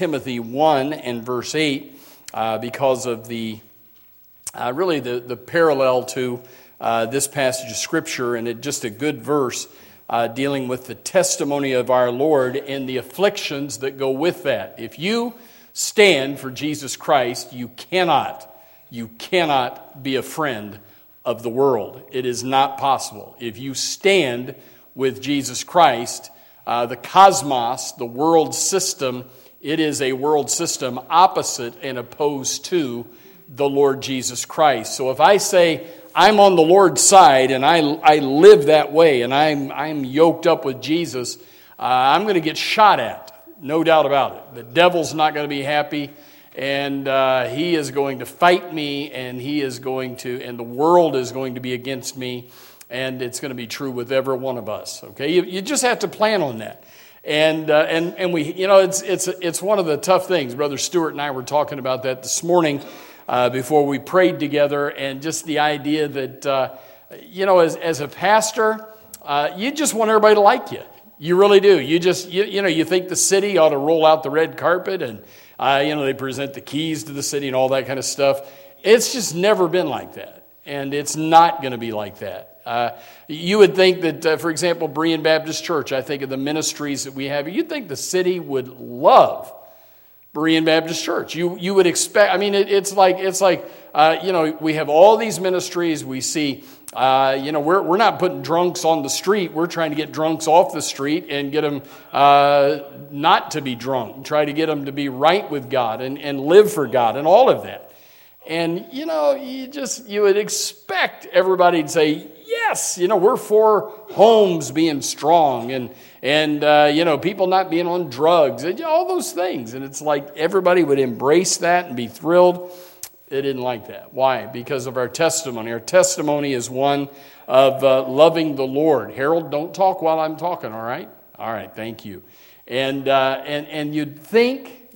Timothy 1 and verse 8 because of the parallel to this passage of Scripture, and it's just a good verse dealing with the testimony of our Lord and the afflictions that go with that. If you stand for Jesus Christ, you cannot be a friend of the world. It is not possible. If you stand with Jesus Christ, the cosmos, the world system, it is a world system opposite and opposed to the Lord Jesus Christ. So if I say I'm on the Lord's side and I live that way and I'm yoked up with Jesus, I'm going to get shot at. No doubt about it. The devil's not going to be happy, and he is going to fight me, and the world is going to be against me, and it's going to be true with every one of us. Okay, you just have to plan on that, and we, it's one of the tough things. Brother Stewart and I were talking about that this morning before we prayed together, and just the idea that as a pastor, you just want everybody to like you. You really do. You think the city ought to roll out the red carpet and, they present the keys to the city and all that kind of stuff. It's just never been like that. And it's not going to be like that. You would think that, for example, Berean Baptist Church, I think of the ministries that we have, you'd think the city would love Berean Baptist Church. You would expect, it's like we have all these ministries. We see, we're not putting drunks on the street. We're trying to get drunks off the street and get them not to be drunk. Try to get them to be right with God and live for God and all of that. And, you would expect everybody to say, yes, we're for homes being strong and people not being on drugs and all those things. And it's like everybody would embrace that and be thrilled. They didn't like that. Why? Because of our testimony. Our testimony is one of loving the Lord. Harold, don't talk while I'm talking, all right? All right, thank you. And you'd think,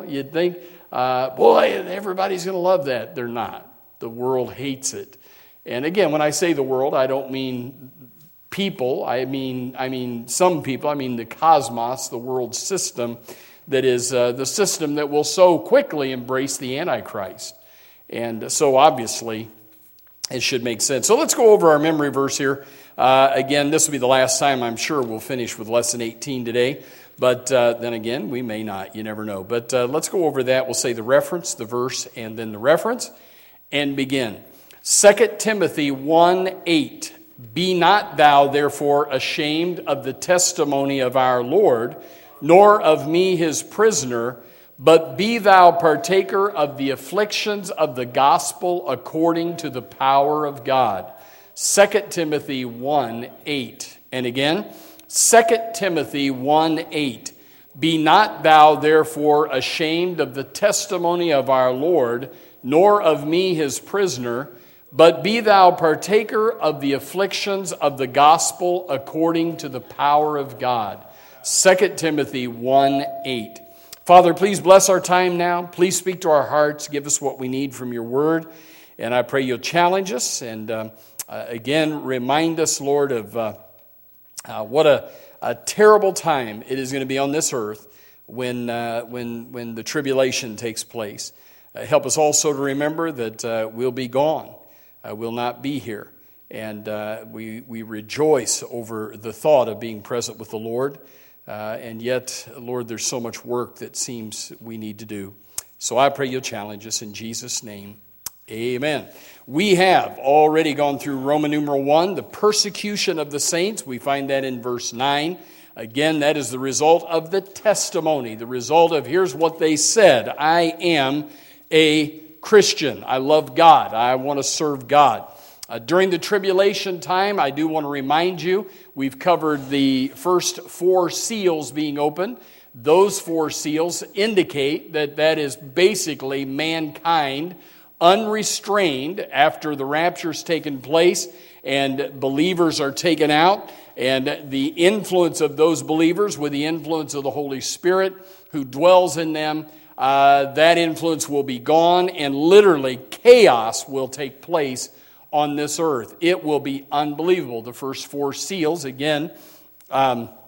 boy, everybody's going to love that. They're not. The world hates it. And again, when I say the world, I don't mean people. I mean some people. I mean the cosmos, the world system that is the system that will so quickly embrace the Antichrist. And so obviously, it should make sense. So let's go over our memory verse here. Again, this will be the last time I'm sure we'll finish with lesson 18 today. But then again, we may not. You never know. But let's go over that. We'll say the reference, the verse, and then the reference, and begin. 2 Timothy 1:8. Be not thou therefore ashamed of the testimony of our Lord, nor of me his prisoner, but be thou partaker of the afflictions of the gospel according to the power of God. 2 Timothy 1:8. And again, 2 Timothy 1:8. Be not thou therefore ashamed of the testimony of our Lord, nor of me his prisoner, but be thou partaker of the afflictions of the gospel according to the power of God. 2 Timothy 1:8. Father, please bless our time now. Please speak to our hearts. Give us what we need from your word. And I pray you'll challenge us. And again, remind us, Lord, of what a terrible time it is going to be on this earth when the tribulation takes place. Help us also to remember that we'll be gone. We'll not be here. And we rejoice over the thought of being present with the Lord. And yet, Lord, there's so much work that seems we need to do. So I pray you'll challenge us in Jesus' name. Amen. We have already gone through Roman numeral 1, the persecution of the saints. We find that in verse 9. Again, that is the result of the testimony, the result of here's what they said. I am a Christian. I love God. I want to serve God. During the tribulation time, I do want to remind you, we've covered the first 4 seals being opened. Those 4 seals indicate that is basically mankind unrestrained after the rapture's taken place and believers are taken out, and the influence of those believers with the influence of the Holy Spirit who dwells in them, that influence will be gone, and literally chaos will take place on this earth. It will be unbelievable. The first 4 seals, again,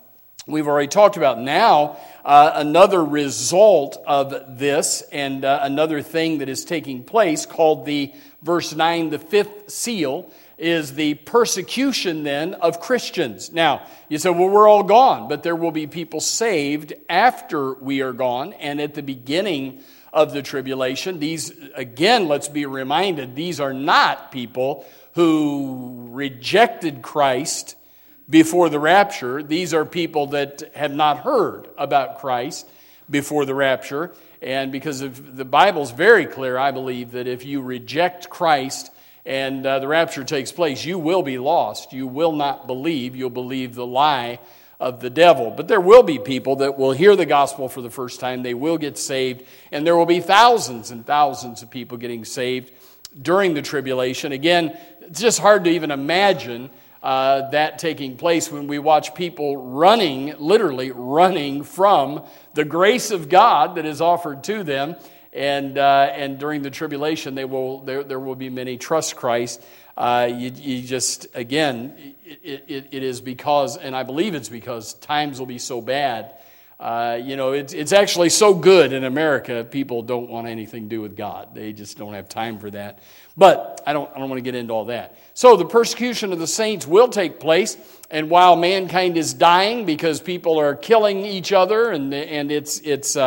we've already talked about. Now, another result of this and another thing that is taking place called the, verse 9, the fifth seal, is the persecution then of Christians. Now, you say, well, we're all gone, but there will be people saved after we are gone and at the beginning of the tribulation. These, again, let's be reminded, these are not people who rejected Christ before the rapture. These are people that have not heard about Christ before the rapture. And because of the Bible's very clear, I believe, that if you reject Christ and the rapture takes place, you will be lost. You will not believe. You'll believe the lie of the devil. But there will be people that will hear the gospel for the first time. They will get saved. And there will be thousands and thousands of people getting saved during the tribulation. Again, it's just hard to even imagine that taking place when we watch people running, literally running from the grace of God that is offered to them. And during the tribulation, there will be many trust Christ. You just, again, it is because, and I believe it's because times will be so bad. It's actually so good in America, people don't want anything to do with God. They just don't have time for that. But I don't want to get into all that. So the persecution of the saints will take place, and while mankind is dying because people are killing each other, and it's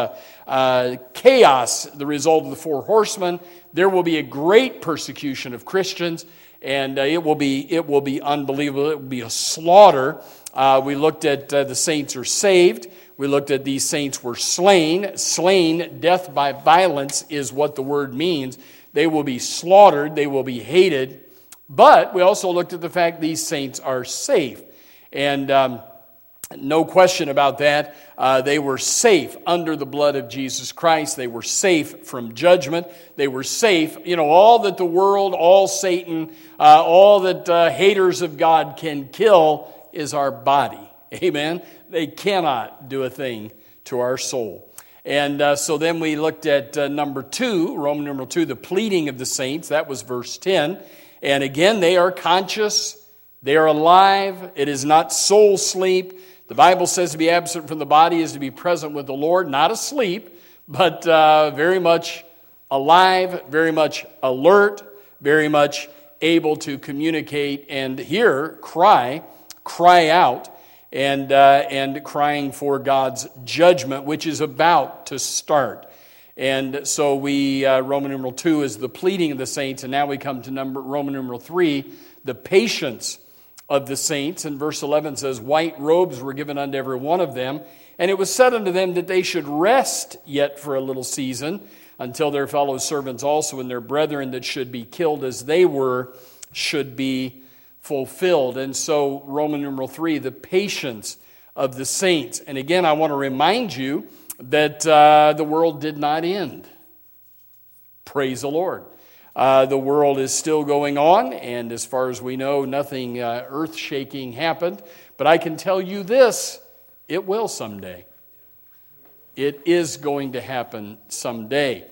chaos, the result of the four horsemen, there will be a great persecution of Christians, and it will be unbelievable. It will be a slaughter. We looked at the saints are saved. We looked at these saints were slain. Slain, death by violence is what the word means. They will be slaughtered. They will be hated. But we also looked at the fact these saints are safe. And no question about that. They were safe under the blood of Jesus Christ. They were safe from judgment. They were safe. All that the world, all Satan, all that haters of God can kill is our body. Amen? They cannot do a thing to our soul. And so then we looked at number 2, Roman numeral 2, the pleading of the saints. That was verse 10. And again, they are conscious. They are alive. It is not soul sleep. The Bible says to be absent from the body is to be present with the Lord, not asleep, but very much alive, very much alert, very much able to communicate and hear, cry out, and crying for God's judgment, which is about to start. And so Roman numeral 2 is the pleading of the saints, and now we come to Roman numeral 3, the patience of the saints. And verse 11 says, white robes were given unto every one of them, and it was said unto them that they should rest yet for a little season, until their fellow servants also and their brethren that should be killed as they were should be fulfilled. And so Roman numeral 3, the patience of the saints. And again, I want to remind you that the world did not end. Praise the Lord. The world is still going on, and as far as we know, nothing earth-shaking happened. But I can tell you this, it will someday. It is going to happen someday.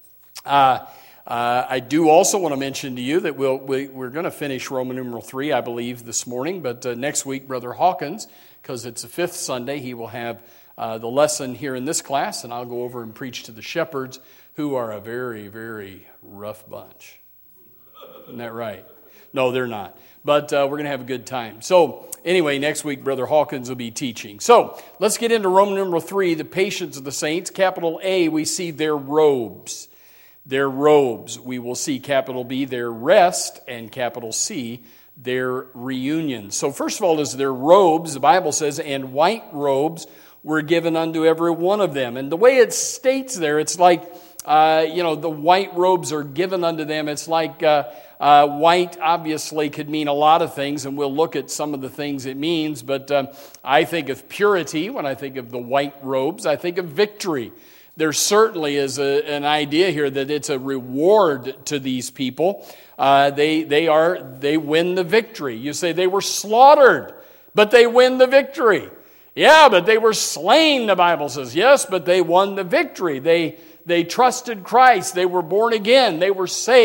I do also want to mention to you that we're going to finish Roman numeral 3, I believe, this morning. But next week, Brother Hawkins, because it's the 5th Sunday, he will have the lesson here in this class, and I'll go over and preach to the shepherds, who are a very, very rough bunch. Isn't that right? No, they're not. But we're going to have a good time. So anyway, next week, Brother Hawkins will be teaching. So let's get into Roman numeral 3, the patience of the saints. Capital A, we see their robes. Their robes. We will see capital B, their rest, and capital C, their reunion. So first of all is their robes. The Bible says, and white robes were given unto every one of them. And the way it states there, it's like, the white robes are given unto them. It's like white obviously could mean a lot of things, and we'll look at some of the things it means. But I think of purity when I think of the white robes. I think of victory. There certainly is an idea here that it's a reward to these people. They win the victory. You say they were slaughtered, but they win the victory. Yeah, but they were slain, the Bible says. Yes, but they won the victory. They trusted Christ. They were born again. They were saved.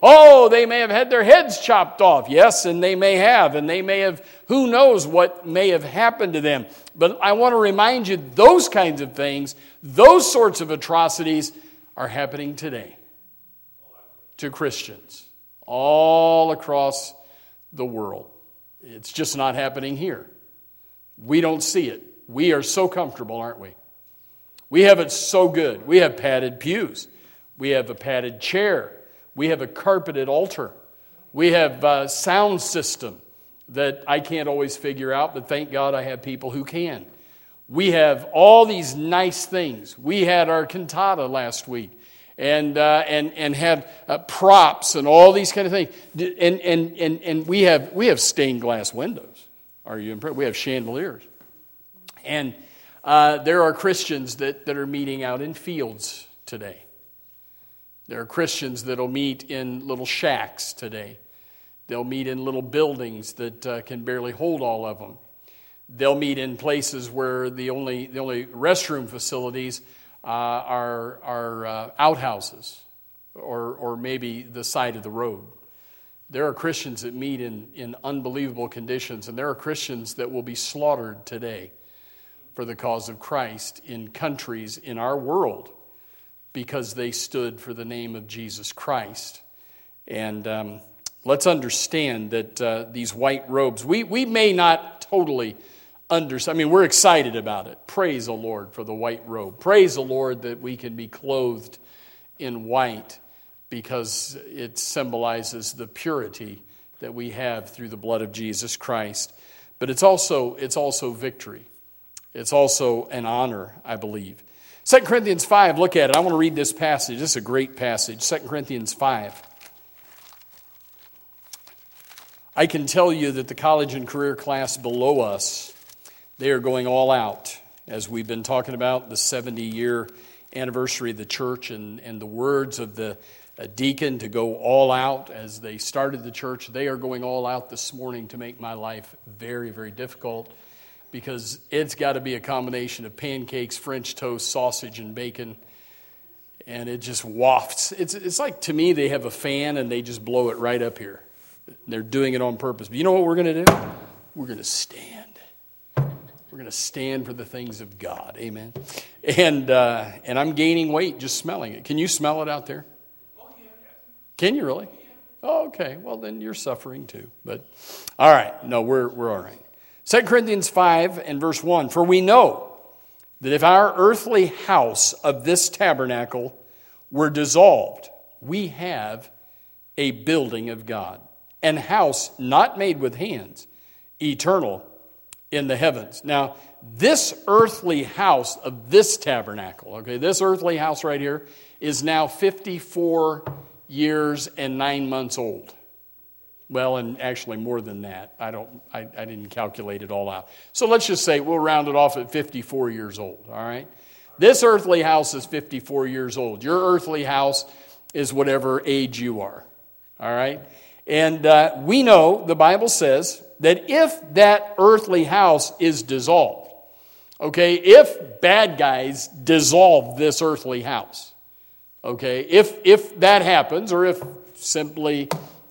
Oh, they may have had their heads chopped off. Yes, and they may have. And they may have, who knows what may have happened to them. But I want to remind you, those kinds of things, those sorts of atrocities are happening today to Christians all across the world. It's just not happening here. We don't see it. We are so comfortable, aren't we? We have it so good. We have padded pews. We have a padded chair. We have a carpeted altar. We have a sound system that I can't always figure out, but thank God I have people who can. We have all these nice things. We had our cantata last week and had props and all these kind of things. And we have stained glass windows. Are you impressed? We have chandeliers. And there are Christians that are meeting out in fields today. There are Christians that will meet in little shacks today. They'll meet in little buildings that can barely hold all of them. They'll meet in places where the only restroom facilities are outhouses or maybe the side of the road. There are Christians that meet in unbelievable conditions, and there are Christians that will be slaughtered today for the cause of Christ in countries in our world because they stood for the name of Jesus Christ. And let's understand that these white robes, we may not totally understand. I mean, we're excited about it. Praise the Lord for the white robe. Praise the Lord that we can be clothed in white because it symbolizes the purity that we have through the blood of Jesus Christ. But it's also victory. It's also an honor, I believe. 2 Corinthians 5, look at it. I want to read this passage. This is a great passage. 2 Corinthians 5. I can tell you that the college and career class below us, they are going all out. As we've been talking about the 70-year anniversary of the church and the words of the deacon to go all out as they started the church, they are going all out this morning to make my life very, very difficult, because it's got to be a combination of pancakes, French toast, sausage, and bacon, and it just wafts. It's like, to me, they have a fan and they just blow it right up here. They're doing it on purpose. But you know what we're going to do? We're going to stand. We're going to stand for the things of God. Amen. And I'm gaining weight just smelling it. Can you smell it out there? Can you really? Oh, okay. Well, then you're suffering too. But all right. No, we're all right. 2 Corinthians 5 and verse 1. For we know that if our earthly house of this tabernacle were dissolved, we have a building of God, an house not made with hands, eternal in the heavens. Now, this earthly house of this tabernacle, okay, this earthly house right here is now 54 years and 9 months old. Well, and actually more than that. I didn't calculate it all out. So let's just say we'll round it off at 54 years old, all right? This earthly house is 54 years old. Your earthly house is whatever age you are, all right? And we know, the Bible says, that if that earthly house is dissolved, okay, if bad guys dissolve this earthly house, okay, if that happens, or if simply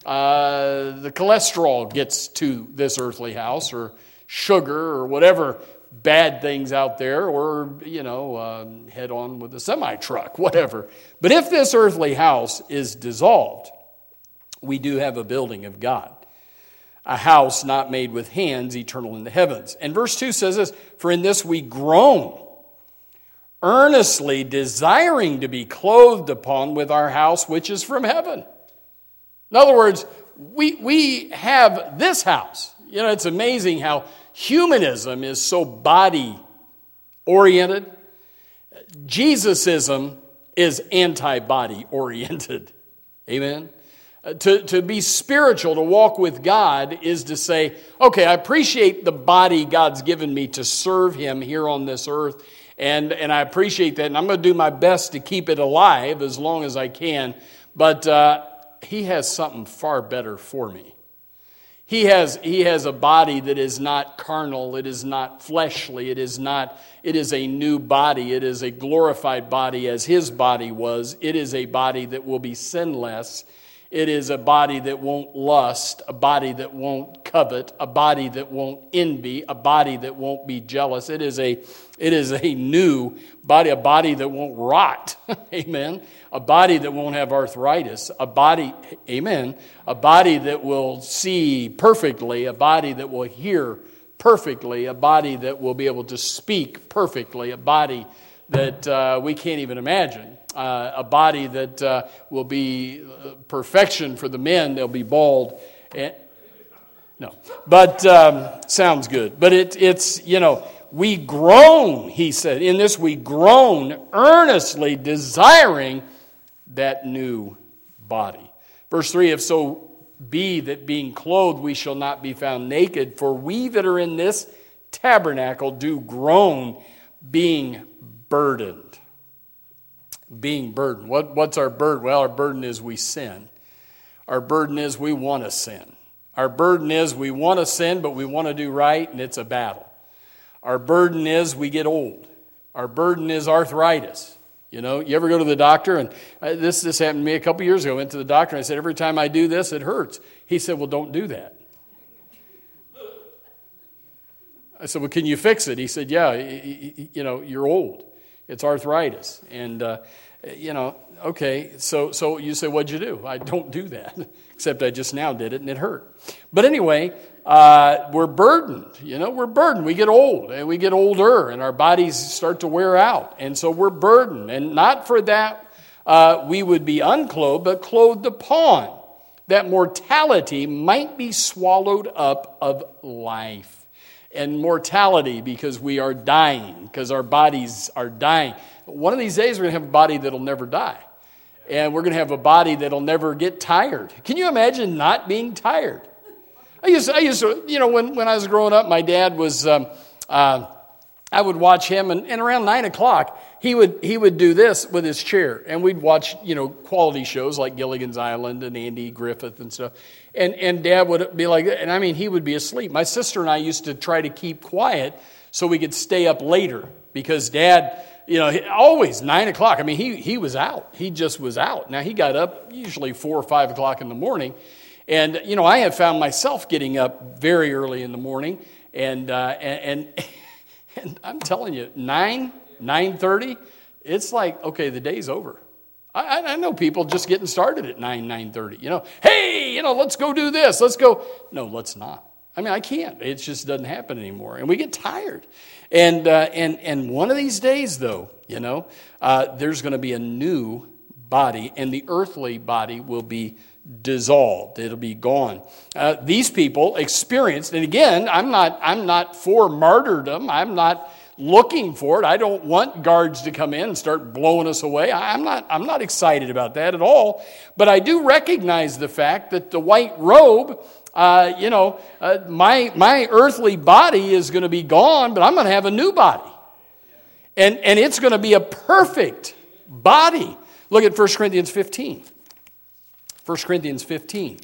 the cholesterol gets to this earthly house, or sugar, or whatever bad things out there, or, head on with a semi-truck, whatever. But if this earthly house is dissolved, we do have a building of God, a house not made with hands, eternal in the heavens. And verse 2 says this, for in this we groan, earnestly desiring to be clothed upon with our house which is from heaven. In other words, we have this house. It's amazing how humanism is so body-oriented. Jesusism is anti-body-oriented. Amen? To be spiritual, to walk with God, is to say, okay, I appreciate the body God's given me to serve Him here on this earth, and I appreciate that, and I'm going to do my best to keep it alive as long as I can, but He has something far better for me. He has a body that is not carnal, it is not fleshly, it is a new body, it is a glorified body as His body was. It is a body that will be sinless, It is a body that won't lust, a body that won't covet, a body that won't envy, a body that won't be jealous. It is a new body, a body that won't rot. Amen. A body that won't have arthritis, a body, amen, a body that will see perfectly, a body that will hear perfectly, a body that will be able to speak perfectly, a body that we can't even imagine, a body that will be perfection for the men. They'll be bald. No, but sounds good. But it's, we groan, he said. In this we groan, earnestly desiring that new body. Verse 3, if so be that being clothed we shall not be found naked, for we that are in this tabernacle do groan, being burdened. Being burdened. What's our burden? Well, our burden is we sin. Our burden is we want to sin. Our burden is we want to sin, but we want to do right, and it's a battle. Our burden is we get old. Our burden is arthritis. You ever go to the doctor, and this happened to me a couple years ago. I went to the doctor, and I said, every time I do this, it hurts. He said, well, don't do that. I said, well, can you fix it? He said, yeah, you're old. It's arthritis. And, okay, so you say, what'd you do? I don't do that, except I just now did it, and it hurt. But anyway, we're burdened. We're burdened. We get old, and we get older, and our bodies start to wear out. And so we're burdened. And not for that we would be unclothed, but clothed upon, that mortality might be swallowed up of life. And mortality, because we are dying, because our bodies are dying. One of these days we're going to have a body that'll never die. And we're going to have a body that'll never get tired. Can you imagine not being tired? I used to, when I was growing up, my dad was, I would watch him, and around 9 o'clock, he would do this with his chair. And we'd watch, quality shows like Gilligan's Island and Andy Griffith and stuff. And Dad would be like, he would be asleep. My sister and I used to try to keep quiet so we could stay up later, because Dad, always 9 o'clock. He was out. He just was out. Now, he got up usually 4 or 5 o'clock in the morning. And, I have found myself getting up very early in the morning. And I'm telling you, 9:30, it's like, okay, the day's over. I know people just getting started at 9:30. Hey, let's go do this. Let's go. No, let's not. I can't. It just doesn't happen anymore. And we get tired. And one of these days, though, there's going to be a new body, and the earthly body will be dissolved. It'll be gone. These people experienced, and again, I'm not for martyrdom. I'm not looking for it. I don't want guards to come in and start blowing us away. I'm not excited about that at all. But I do recognize the fact that the white robe, my earthly body is going to be gone, but I'm going to have a new body. And it's going to be a perfect body. Look at 1 Corinthians 15. 1 Corinthians 15.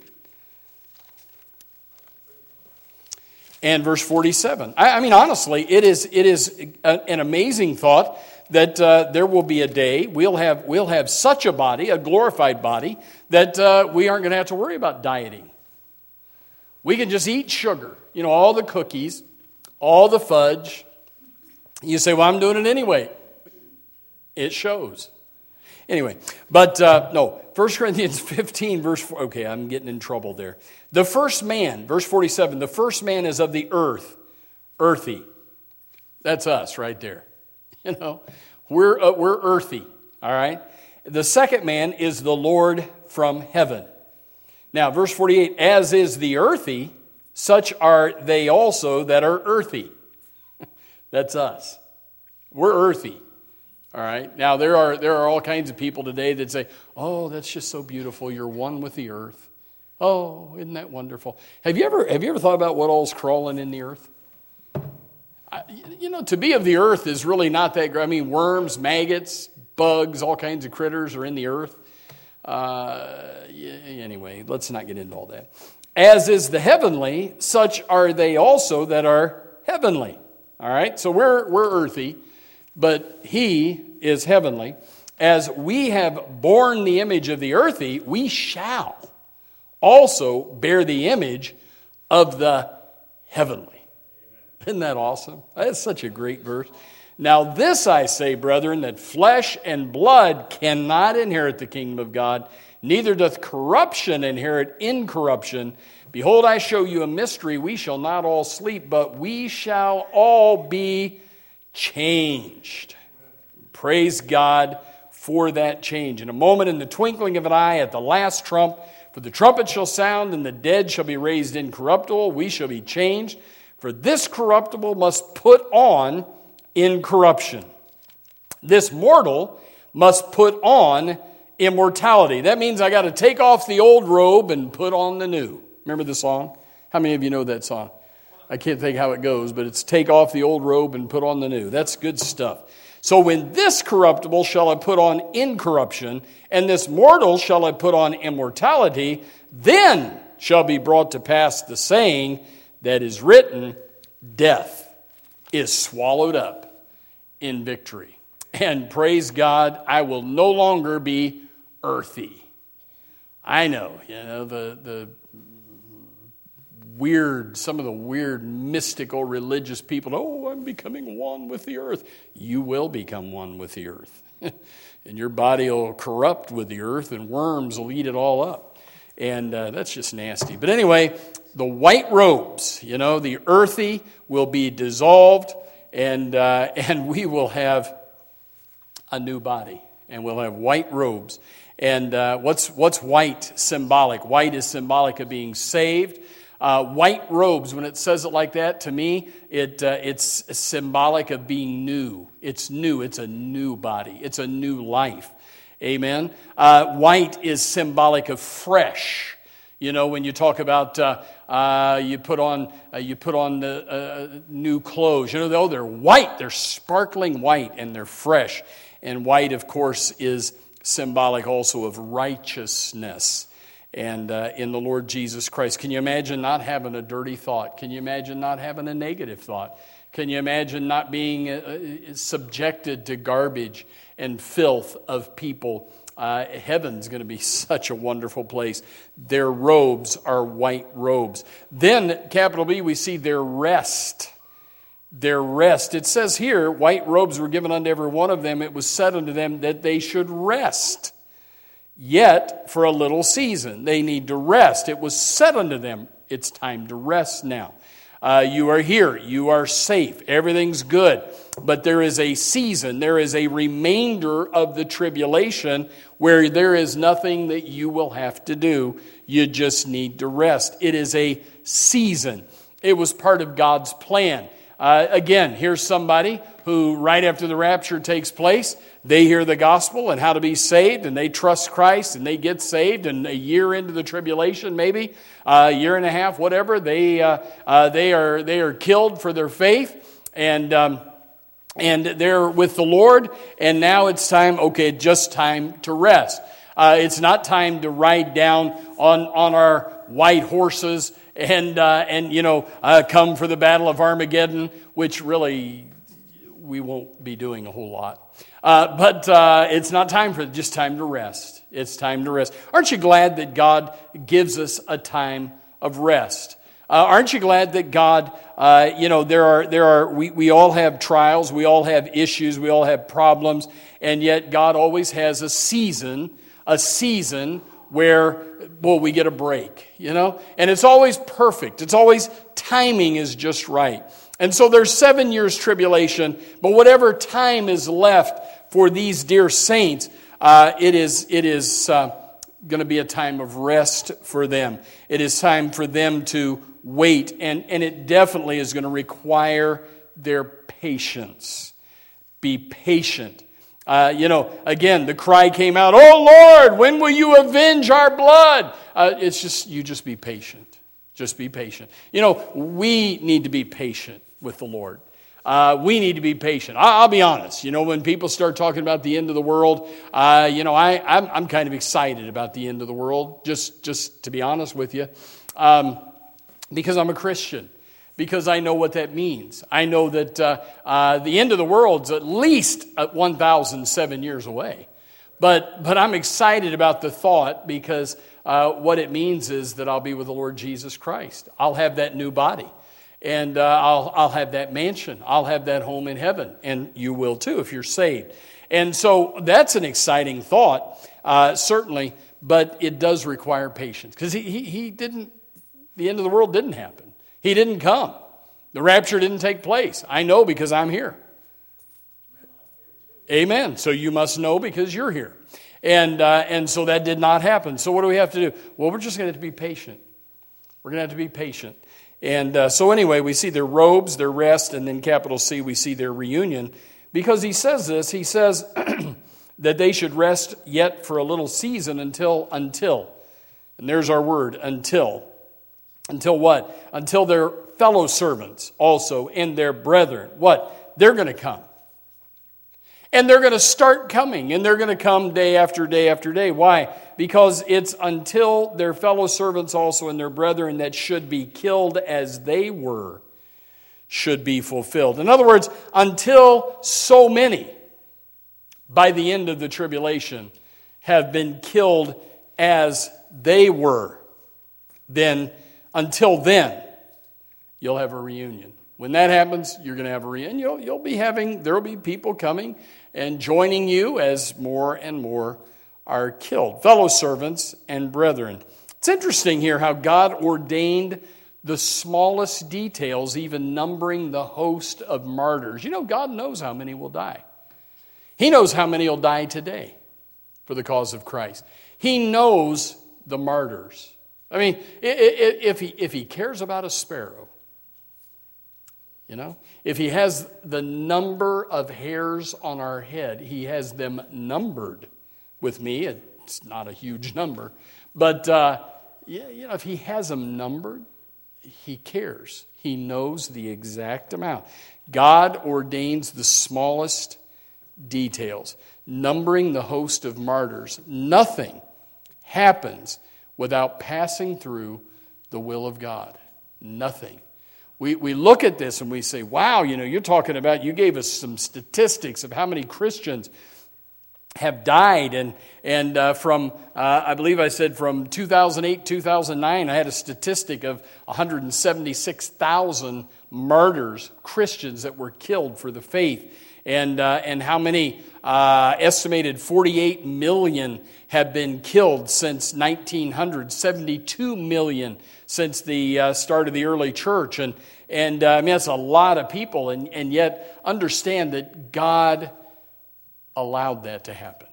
And verse 47. Honestly, it is an amazing thought that there will be a day we'll have such a body, a glorified body, that we aren't going to have to worry about dieting. We can just eat sugar, all the cookies, all the fudge. You say, well, I'm doing it anyway. It shows. Anyway, but no, 1 Corinthians 15, verse 4. Okay, I'm getting in trouble there. The first man, verse 47, the first man is of the earth, earthy. That's us right there. We're earthy, all right? The second man is the Lord from heaven. Now, verse 48, as is the earthy, such are they also that are earthy. That's us. We're earthy. All right. Now there are all kinds of people today that say, "Oh, that's just so beautiful. You're one with the earth. Oh, isn't that wonderful?" Have you ever thought about what all's crawling in the earth? To be of the earth is really not that great. Worms, maggots, bugs, all kinds of critters are in the earth. Anyway, let's not get into all that. As is the heavenly, such are they also that are heavenly. All right. So we're earthy. But he is heavenly. As we have borne the image of the earthy, we shall. also bear the image of the heavenly. Isn't that awesome? That's such a great verse. Now this I say, brethren, that flesh and blood cannot inherit the kingdom of God, neither doth corruption inherit incorruption. Behold, I show you a mystery. We shall not all sleep, but we shall all be changed. Praise God for that change. In a moment, in the twinkling of an eye, at the last trump, for the trumpet shall sound, and the dead shall be raised incorruptible. We shall be changed. For this corruptible must put on incorruption. This mortal must put on immortality. That means I got to take off the old robe and put on the new. Remember the song? How many of you know that song? I can't think how it goes, but it's take off the old robe and put on the new. That's good stuff. So when this corruptible shall I put on incorruption, and this mortal shall I put on immortality, then shall be brought to pass the saying that is written, death is swallowed up in victory. And praise God, I will no longer be earthy. I know, the weird, some of the weird mystical religious people, oh, I'm becoming one with the earth. You will become one with the earth. And your body will corrupt with the earth, and worms will eat it all up. And that's just nasty. But anyway, the white robes, the earthy will be dissolved, and we will have a new body, and we'll have white robes. And what's white symbolic? White is symbolic of being saved. White robes, when it says it like that, to me, it's symbolic of being new. It's new. It's a new body. It's a new life. Amen. White is symbolic of fresh. When you talk about you put on the new clothes. They're white. They're sparkling white, and they're fresh. And white, of course, is symbolic also of righteousness. And in the Lord Jesus Christ. Can you imagine not having a dirty thought? Can you imagine not having a negative thought? Can you imagine not being subjected to garbage and filth of people? Heaven's going to be such a wonderful place. Their robes are white robes. Then, capital B, we see their rest. Their rest. It says here, white robes were given unto every one of them. It was said unto them that they should rest. Yet, for a little season, they need to rest. It was said unto them, it's time to rest now. You are here. You are safe. Everything's good. But there is a season. There is a remainder of the tribulation where there is nothing that you will have to do. You just need to rest. It is a season. It was part of God's plan. Again, here's somebody who, right after the rapture takes place, they hear the gospel and how to be saved, and they trust Christ, and they get saved, and a year into the tribulation, maybe a year and a half, whatever, they are killed for their faith, and they're with the Lord, and now it's time. Okay, just time to rest. It's not time to ride down on our white horses and come for the battle of Armageddon, which really we won't be doing a whole lot. But it's not time for it, just time to rest. It's time to rest. Aren't you glad that God gives us a time of rest? Aren't you glad that God, we all have trials, we all have issues, we all have problems, and yet God always has a season where, we get a break, and it's always perfect. It's always, timing is just right. And so there's 7 years tribulation, but whatever time is left for these dear saints, it is going to be a time of rest for them. It is time for them to wait, and it definitely is going to require their patience. Be patient. Again, the cry came out, "Oh Lord, when will you avenge our blood?" You just be patient. Just be patient. We need to be patient with the Lord. We need to be patient. I'll be honest. When people start talking about the end of the world, I'm kind of excited about the end of the world. Just to be honest with you, because I'm a Christian. Because I know what that means. I know that the end of the world's at least 1,007 years away. But I'm excited about the thought because what it means is that I'll be with the Lord Jesus Christ. I'll have that new body. And I'll have that mansion. I'll have that home in heaven. And you will too if you're saved. And so that's an exciting thought, certainly. But it does require patience. Because he didn't, the end of the world didn't happen. He didn't come. The rapture didn't take place. I know because I'm here. Amen. So you must know because you're here. And so that did not happen. So what do we have to do? Well, we're just going to have to be patient. We're going to have to be patient. And so anyway, we see their robes, their rest, and then capital C, we see their reunion. Because he says this, he says that they should rest yet for a little season until. And there's our word, until. Until what? Until their fellow servants also and their brethren. What? They're going to come. And they're going to start coming, and they're going to come day after day after day. Why? Because it's until their fellow servants also and their brethren that should be killed as they were should be fulfilled. In other words, until so many by the end of the tribulation have been killed as they were, then until then, you'll have a reunion. When that happens, you're going to have a reunion. There will be people coming and joining you as more and more are killed. Fellow servants and brethren. It's interesting here how God ordained the smallest details, even numbering the host of martyrs. You know, God knows how many will die. He knows how many will die today for the cause of Christ. He knows the martyrs. I mean, if he cares about a sparrow, you know, if he has the number of hairs on our head, he has them numbered with me. It's not a huge number. But, if he has them numbered, he cares. He knows the exact amount. God ordains the smallest details, numbering the host of martyrs. Nothing happens without passing through the will of God. Nothing. We look at this and we say, wow, you're talking about, you gave us some statistics of how many Christians have died. And from, I believe I said from 2008, 2009, I had a statistic of 176,000 martyrs, Christians that were killed for the faith. And how many, estimated 48 million have been killed since 1900, 72 million since the start of the early church. And I mean, that's a lot of people. And yet, understand that God allowed that to happen.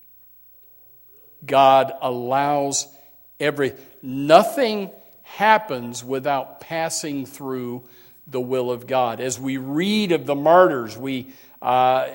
God allows nothing happens without passing through the will of God. As we read of the martyrs, our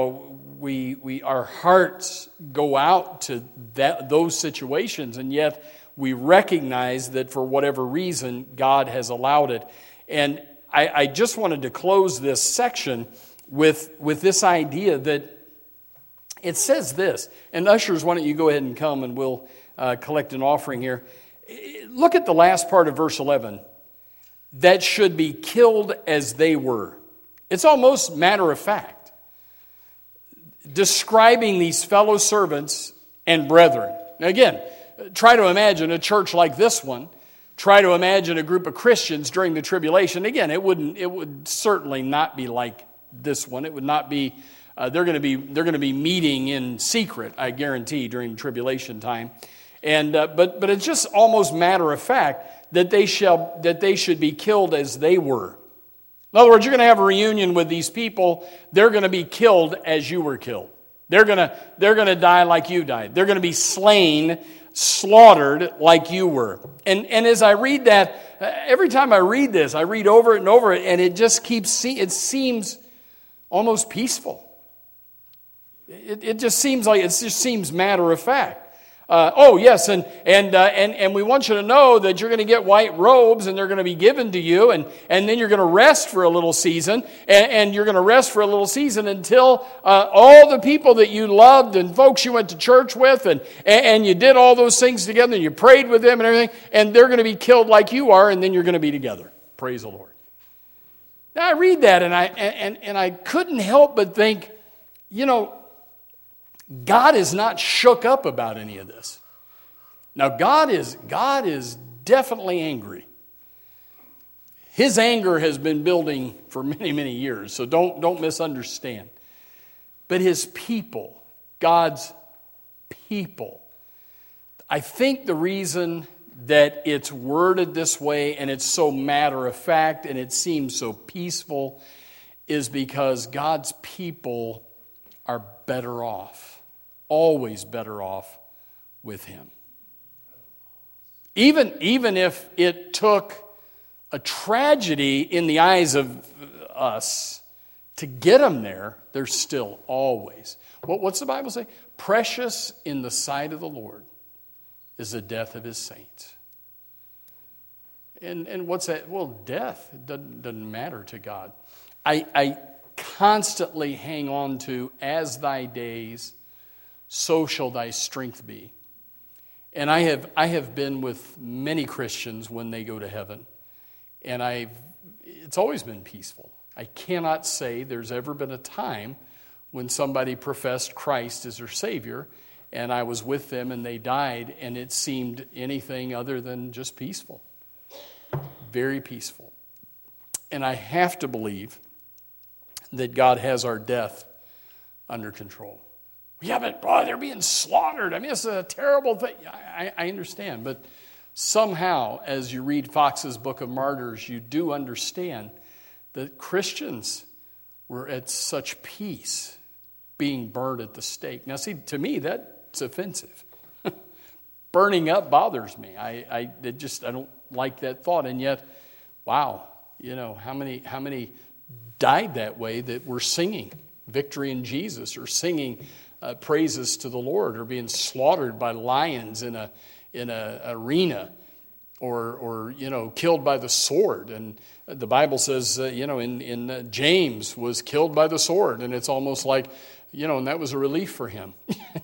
hearts go out to those situations, and yet we recognize that for whatever reason, God has allowed it. And I just wanted to close this section with this idea that it says this. And ushers, why don't you go ahead and come and we'll collect an offering here. Look at the last part of verse 11. That should be killed as they were. It's almost matter of fact. Describing these fellow servants and brethren. Now again, try to imagine a church like this one. Try to imagine a group of Christians during the tribulation. Again, it would certainly not be like this one. It would not be. They're going to be meeting in secret, I guarantee, during tribulation time. And but it's just almost matter of fact that they should be killed as they were. In other words, you're going to have a reunion with these people. They're going to be killed as you were killed. They're going to die like you died. They're going to be slain, slaughtered like you were. And as I read that, every time I read this, I read over it and over it, and it just it seems almost peaceful. It just seems matter of fact. Oh yes, and we want you to know that you're going to get white robes, and they're going to be given to you, and then you're going to rest for a little season, and you're going to rest for a little season until all the people that you loved and folks you went to church with, and you did all those things together, and you prayed with them and everything, and they're going to be killed like you are, and then you're going to be together. Praise the Lord. Now I read that, and I couldn't help but think, God is not shook up about any of this. Now, God is definitely angry. His anger has been building for many, many years, so don't misunderstand. But his people, God's people, I think the reason that it's worded this way and it's so matter of fact and it seems so peaceful is because God's people are better off, always better off with him. Even if it took a tragedy in the eyes of us to get them there, they're still always. What's the Bible say? Precious in the sight of the Lord is the death of his saints. And what's that? Well, death doesn't matter to God. I constantly hang on to, as thy days, so shall thy strength be. And I have been with many Christians when they go to heaven, and it's always been peaceful. I cannot say there's ever been a time when somebody professed Christ as their Savior, and I was with them and they died, and it seemed anything other than just peaceful. Very peaceful. And I have to believe that God has our death under control. Yeah, but boy, they're being slaughtered. I mean, it's a terrible thing. I understand, but somehow, as you read Fox's Book of Martyrs, you do understand that Christians were at such peace being burned at the stake. Now, see, to me, that's offensive. Burning up bothers me. I don't like that thought, and yet, wow, how many died that way that were singing victory in Jesus or singing praises to the Lord, or being slaughtered by lions in a arena, or killed by the sword. And the Bible says in James was killed by the sword, and it's almost like and that was a relief for him.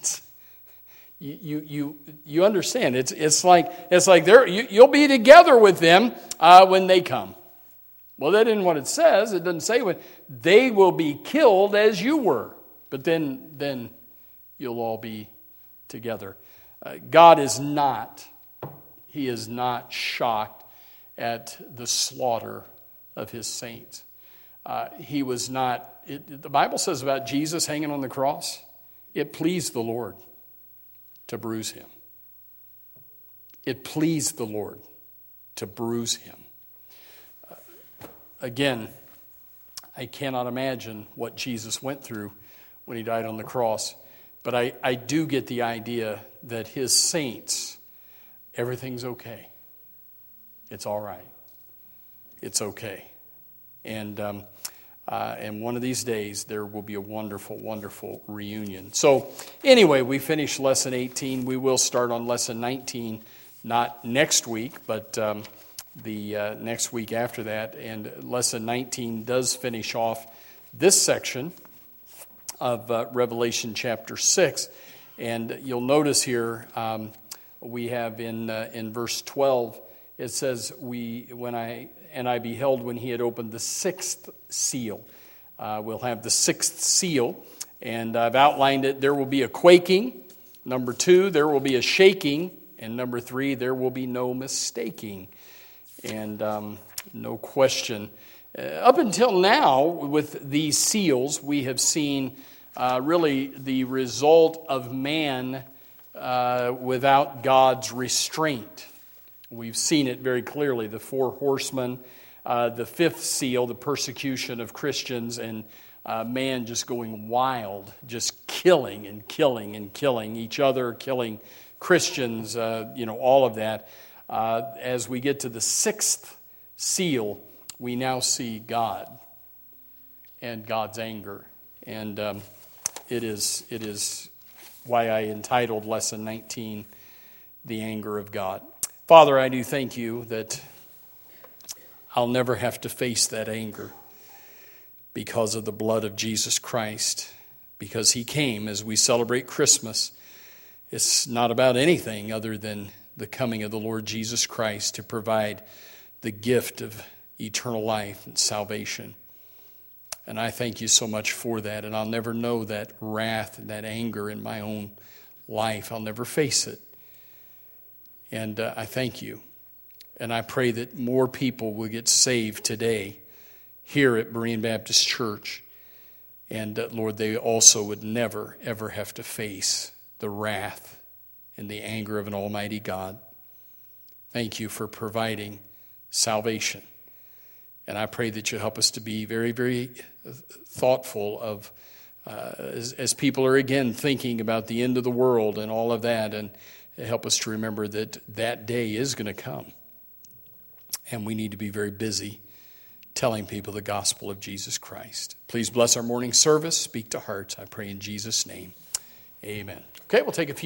You understand? It's like you'll be together with them when they come. Well, that isn't what it says. It doesn't say when they will be killed as you were, but then you'll all be together. God is not. He is not shocked at the slaughter of his saints. He was not. The Bible says about Jesus hanging on the cross, it pleased the Lord to bruise him. It pleased the Lord to bruise him. Again, I cannot imagine what Jesus went through when he died on the cross, but I do get the idea that his saints, everything's okay. It's all right. It's okay. And one of these days, there will be a wonderful, wonderful reunion. So anyway, we finished Lesson 18. We will start on Lesson 19, not next week, but the next week after that. And Lesson 19 does finish off this section of Revelation chapter 6. And you'll notice here, we have in verse 12, it says, I beheld when he had opened the sixth seal. We'll have the sixth seal, and I've outlined it. There will be a quaking. Number 2, there will be a shaking. And number 3, there will be no mistaking. And no question. Up until now, with these seals, we have seen really the result of man without God's restraint. We've seen it very clearly. The 4 horsemen, the 5th seal, the persecution of Christians, and man just going wild, just killing and killing and killing each other, killing Christians, all of that. As we get to the 6th seal, we now see God and God's anger. And it is why I entitled Lesson 19, The Anger of God. Father, I do thank you that I'll never have to face that anger because of the blood of Jesus Christ, because he came as we celebrate Christmas. It's not about anything other than the coming of the Lord Jesus Christ to provide the gift of eternal life and salvation. And I thank you so much for that. And I'll never know that wrath and that anger in my own life. I'll never face it. And I thank you. And I pray that more people will get saved today here at Berean Baptist Church. And Lord, they also would never, ever have to face the wrath and the anger of an almighty God. Thank you for providing salvation. And I pray that you help us to be very, very thoughtful of, as people are again thinking about the end of the world and all of that, and help us to remember that that day is going to come. And we need to be very busy telling people the gospel of Jesus Christ. Please bless our morning service. Speak to hearts, I pray in Jesus' name. Amen. Okay, we'll take a few